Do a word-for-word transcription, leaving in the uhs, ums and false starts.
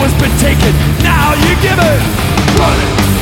has been taken, now you give it. Run it.